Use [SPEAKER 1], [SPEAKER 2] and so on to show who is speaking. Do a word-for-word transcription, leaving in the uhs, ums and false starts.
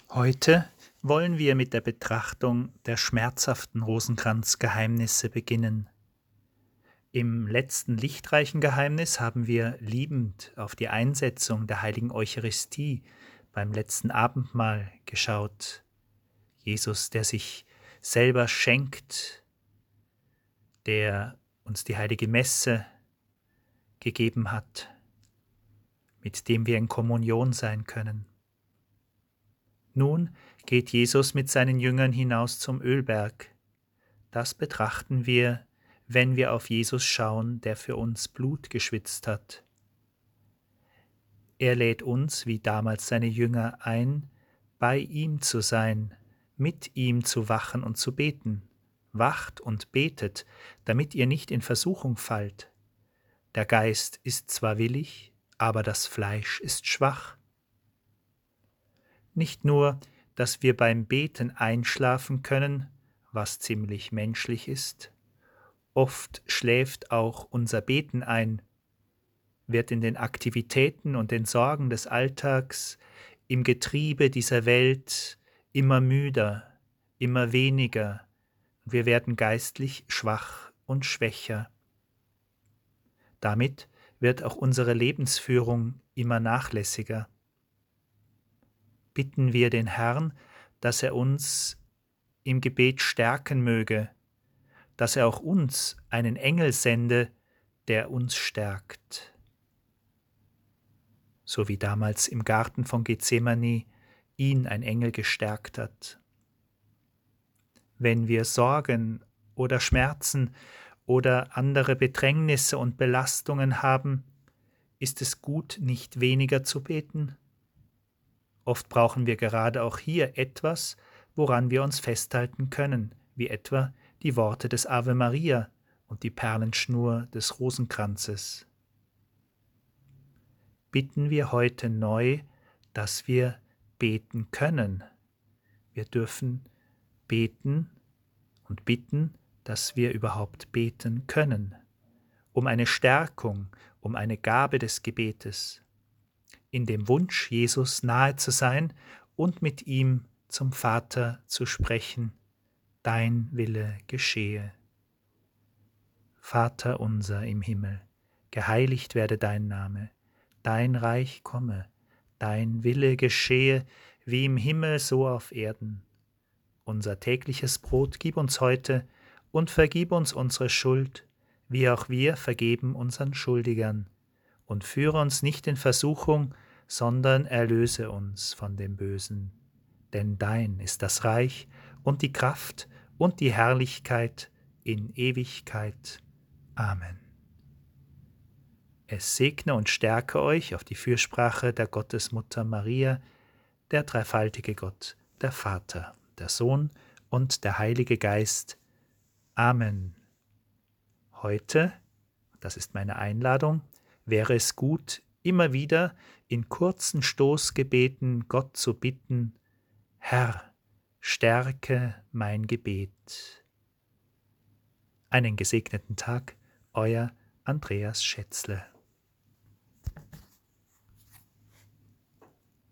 [SPEAKER 1] Heute wollen wir mit der Betrachtung der schmerzhaften Rosenkranzgeheimnisse beginnen. Im letzten lichtreichen Geheimnis haben wir liebend auf die Einsetzung der heiligen Eucharistie beim letzten Abendmahl geschaut. Jesus, der sich selber schenkt, der uns die heilige Messe gegeben hat, mit dem wir in Kommunion sein können. Nun geht Jesus mit seinen Jüngern hinaus zum Ölberg. Das betrachten wir, wenn wir auf Jesus schauen, der für uns Blut geschwitzt hat. Er lädt uns, wie damals seine Jünger, ein, bei ihm zu sein, mit ihm zu wachen und zu beten. Wacht und betet, damit ihr nicht in Versuchung fallt. Der Geist ist zwar willig, aber das Fleisch ist schwach. Nicht nur, dass wir beim Beten einschlafen können, was ziemlich menschlich ist, oft schläft auch unser Beten ein, wird in den Aktivitäten und den Sorgen des Alltags, im Getriebe dieser Welt immer müder, immer weniger, und wir werden geistlich schwach und schwächer. Damit wird auch unsere Lebensführung immer nachlässiger. Bitten wir den Herrn, dass er uns im Gebet stärken möge, dass er auch uns einen Engel sende, der uns stärkt. So wie damals im Garten von Gethsemane ihn ein Engel gestärkt hat. Wenn wir Sorgen oder Schmerzen oder andere Bedrängnisse und Belastungen haben, ist es gut, nicht weniger zu beten? Oft brauchen wir gerade auch hier etwas, woran wir uns festhalten können, wie etwa die Worte des Ave Maria und die Perlenschnur des Rosenkranzes. Bitten wir heute neu, dass wir beten können. Wir dürfen beten und bitten, dass wir überhaupt beten können, um eine Stärkung, um eine Gabe des Gebetes, in dem Wunsch, Jesus nahe zu sein und mit ihm zum Vater zu sprechen: Dein Wille geschehe. Vater unser im Himmel, geheiligt werde dein Name, dein Reich komme, dein Wille geschehe, wie im Himmel so auf Erden. Unser tägliches Brot gib uns heute und vergib uns unsere Schuld, wie auch wir vergeben unseren Schuldigern. Und führe uns nicht in Versuchung, sondern erlöse uns von dem Bösen. Denn dein ist das Reich und die Kraft und die Herrlichkeit in Ewigkeit. Amen. Es segne und stärke euch auf die Fürsprache der Gottesmutter Maria, der dreifaltige Gott, der Vater, der Sohn und der Heilige Geist. Amen. Heute, das ist meine Einladung, wäre es gut, immer wieder in kurzen Stoßgebeten Gott zu bitten: Herr, stärke mein Gebet. Einen gesegneten Tag, euer Andreas Schätzle.